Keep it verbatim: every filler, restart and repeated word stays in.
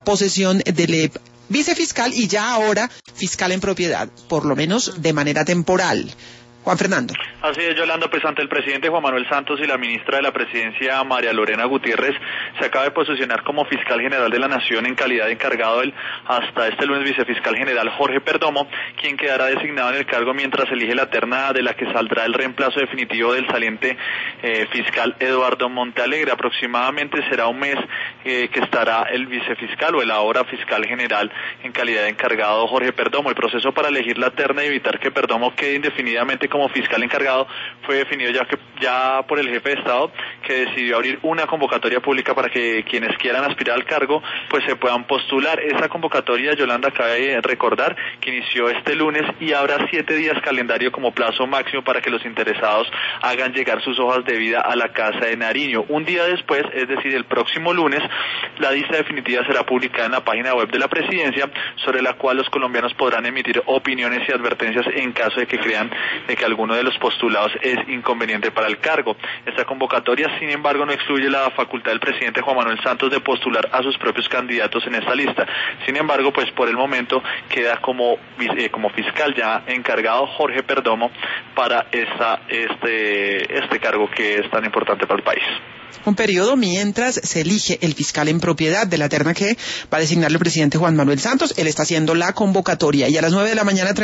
posesión del vicefiscal y ya ahora fiscal en propiedad, por lo menos de manera temporal. Juan Fernando. Así es, Yolanda, pues ante el presidente Juan Manuel Santos y la ministra de la Presidencia, María Lorena Gutiérrez, se acaba de posicionar como fiscal general de la Nación en calidad de encargado del hasta este lunes vicefiscal general Jorge Perdomo, quien quedará designado en el cargo mientras elige la terna de la que saldrá el reemplazo definitivo del saliente eh, fiscal Eduardo Montealegre. Aproximadamente será un mes eh, que estará el vicefiscal o el ahora fiscal general en calidad de encargado Jorge Perdomo. El proceso para elegir la terna y evitar que Perdomo quede indefinidamente como fiscal encargado fue definido ya que ya por el jefe de Estado, que decidió abrir una convocatoria pública para que quienes quieran aspirar al cargo pues se puedan postular. Esa convocatoria, Yolanda, cabe recordar que inició este lunes y habrá siete días calendario como plazo máximo para que los interesados hagan llegar sus hojas de vida a la Casa de Nariño. Un día después, es decir, el próximo lunes, la lista definitiva será publicada en la página web de la Presidencia, sobre la cual los colombianos podrán emitir opiniones y advertencias en caso de que crean de que alguno de los postulados es inconveniente para el cargo. Esta convocatoria, sin embargo, no excluye la facultad del presidente Juan Manuel Santos de postular a sus propios candidatos en esta lista. Sin embargo, pues por el momento queda como eh, como fiscal ya encargado Jorge Perdomo para esta este este cargo que es tan importante para el país. Un periodo mientras se elige el fiscal en propiedad de la terna que va a designar el presidente Juan Manuel Santos. Él está haciendo la convocatoria y a las nueve de la mañana